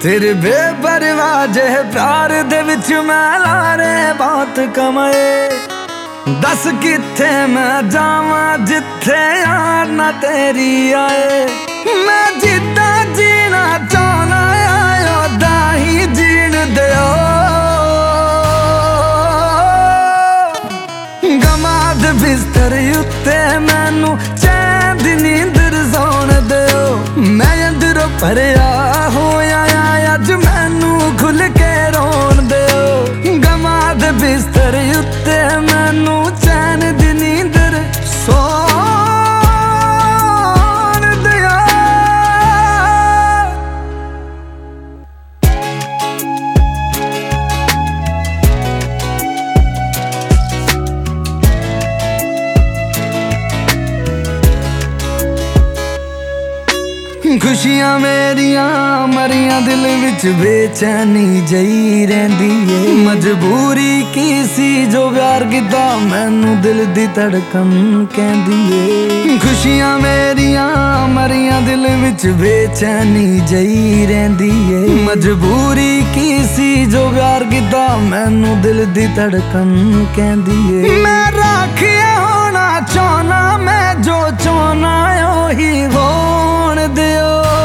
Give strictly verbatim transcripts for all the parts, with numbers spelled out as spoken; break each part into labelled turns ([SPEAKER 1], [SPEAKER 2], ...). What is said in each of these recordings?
[SPEAKER 1] तेरे बेपरवाह जेहे प्यार दे विच मैं लारे बहुत कमाए। दस किथे मैं जावां जिथे यार ना तेरी आए। मैं जिद्दा जीना चाहना ओदा ही जीण दिओ। गमाद बिस्तर उत्ते मैनू चैन दी नींदर सौण दिओ। मैं अंदरों भरिया होया अज मैनू खुल के रोण दिओ। गमाद बिस्तर उत्ते मैनू चैन दी नींदर सौण दिओ। खुशियां मेरिया मरिया दिल विच बेचैनी जई रहिंदी है। मजबूरी की सी जो प्यार कीता मैनू दिल दी धड़कन कहंदी है। खुशियां मेरिया मरिया दिल विच बेचैनी जई रहिंदी है। मजबूरी की सी जो प्यार कीता मैनू दिल दी धड़कन कहंदी है। मैं राखिया होना चाहना मैं जो चाहना ओही होण दिओ।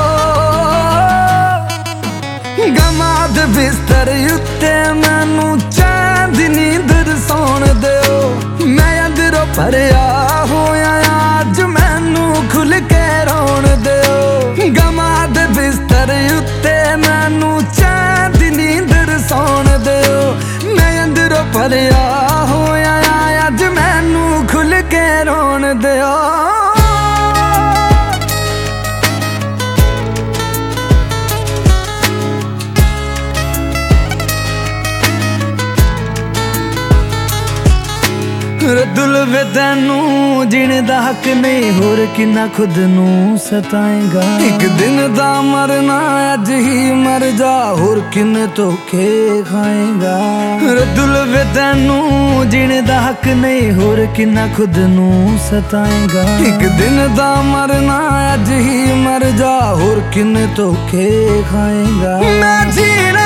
[SPEAKER 1] गमाद बिस्तर उत्ते मैनू चैन दी नींदर सौण दिओ। मैं अंदरों भरिया होया अज मैनू खुल के रोण दिओ। गमाद बिस्तर उत्ते मैनू चैन दी नींदर सौण दिओ। मैं अंदरों भरिया होया अज मैनू खुल के रोण दिओ। दुल वे तैनू जीने दा हक नहीं होर किन्ना खुद नू सताएगा। एक दिन दा मरना अज ही मर जा होर किन्ने धोखे खाएगा। दुल वे तैनू जीने दा हक नहीं होर किन्ना खुद नू सताएगा। एक दिन दा मरना अज ही मर जा होर किन्ने धोखे खाएगा। मैं जीना